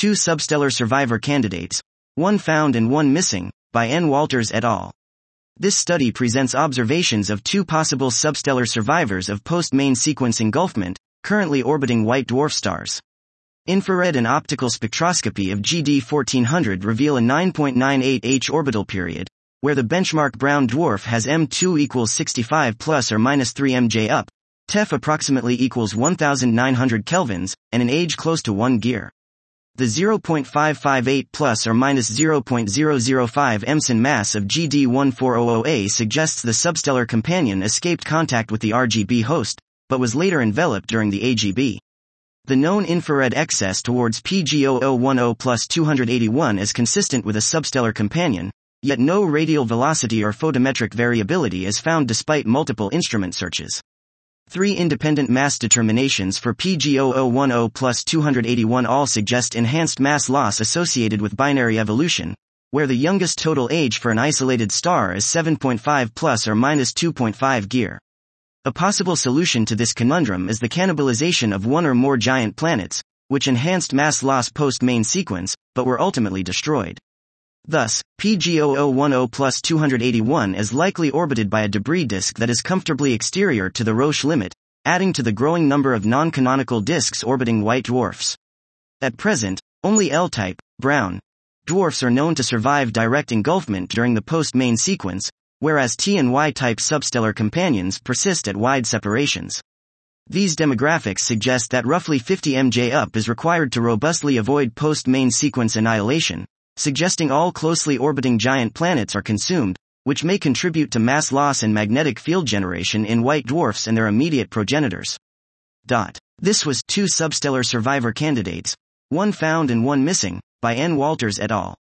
two substellar survivor candidates, one found and one missing, by N. Walters et al. This study presents observations of two possible substellar survivors of post-main sequence engulfment, currently orbiting white dwarf stars. Infrared and optical spectroscopy of GD 1400 reveal a 9.98 H orbital period, where the benchmark brown dwarf has M2 equals 65 plus or minus 3 MJ up, TEF approximately equals 1900 kelvins, and an age close to 1 gear. The 0.558 plus or minus 0.005 Emson mass of GD 1400A suggests the substellar companion escaped contact with the RGB host, but was later enveloped during the AGB. The known infrared excess towards P0010 plus 281 is consistent with a substellar companion, yet no radial velocity or photometric variability is found despite multiple instrument searches. Three independent mass determinations for P0010 plus 281 all suggest enhanced mass loss associated with binary evolution, where the youngest total age for an isolated star is 7.5 plus or minus 2.5 gear. A possible solution to this conundrum is the cannibalization of one or more giant planets, which enhanced mass loss post-main sequence, but were ultimately destroyed. Thus, P0010 plus 281 is likely orbited by a debris disk that is comfortably exterior to the Roche limit, adding to the growing number of non-canonical disks orbiting white dwarfs. At present, only L-type, brown, dwarfs are known to survive direct engulfment during the post-main sequence, whereas T and Y-type substellar companions persist at wide separations. These demographics suggest that roughly 50 MJ up is required to robustly avoid post-main sequence annihilation, suggesting all closely orbiting giant planets are consumed, which may contribute to mass loss and magnetic field generation in white dwarfs and their immediate progenitors. This was Two Substellar Survivor Candidates, One Found and One Missing, by N. Walters et al.